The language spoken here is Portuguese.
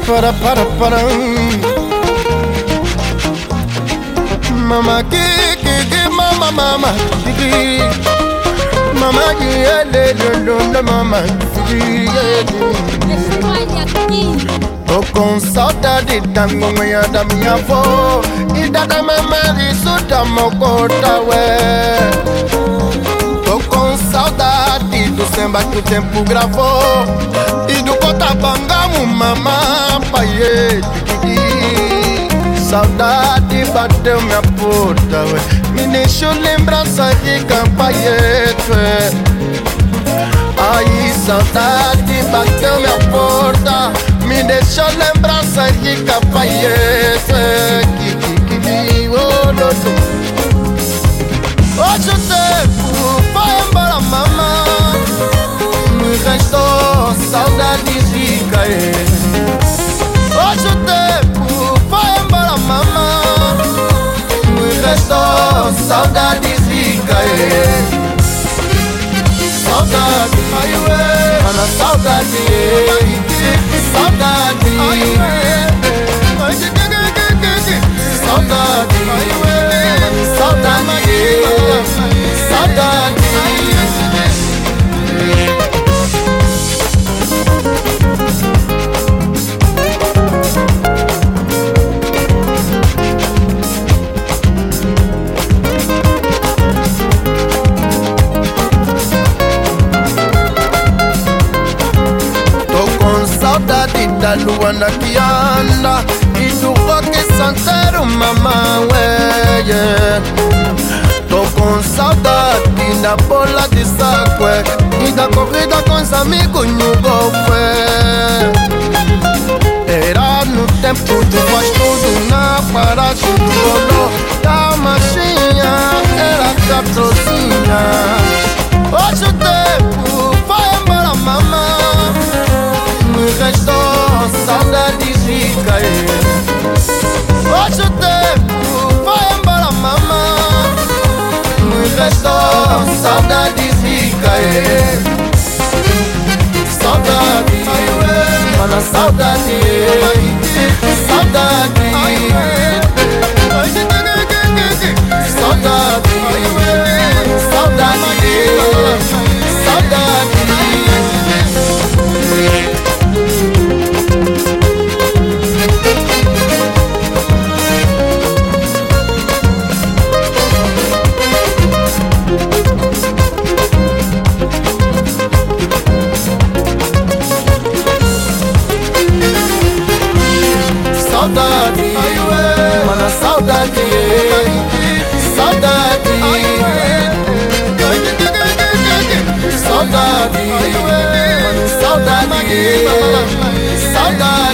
para. Mama ki mama ki mama ki mama tô com saudade da minha avó e da mama isso da mocota ué. Tô com saudade do samba que o tempo gravou e do Cotabangamo mamá pai. Saudade bateu minha porta, ué. Me deixou lembrança de Campaieto, Aí saudade bateu minha porta, me deixou lembrança de Campaieto, Hoje o tempo vai embora, mamãe, me restou saudade de cair. Hoje o tempo vai embora, mamãe, me restou saudade de cair. Saudade, ai ué, mana saudade, saudade, ai ué, saudade, ai ué, saudade, saudade. Saudade da Luana que anda e do rock santeiro, mamãe, yeah. Tô com saudade da bola de saco e da corrida com os amigos no golfe. Era no tempo de faz tudo na paragem do rolô da machinha, era catrocinha. Hoje o tempo vai embora, mamãe, me restou saudade de cair. Hoje o tempo vai embora, mamãe, me restou saudade de cair. Saudade, mana saudade, saudade, saudade, saudade, saudade. Saudade, mana saudade, saudade, saudade, saudade, saudade.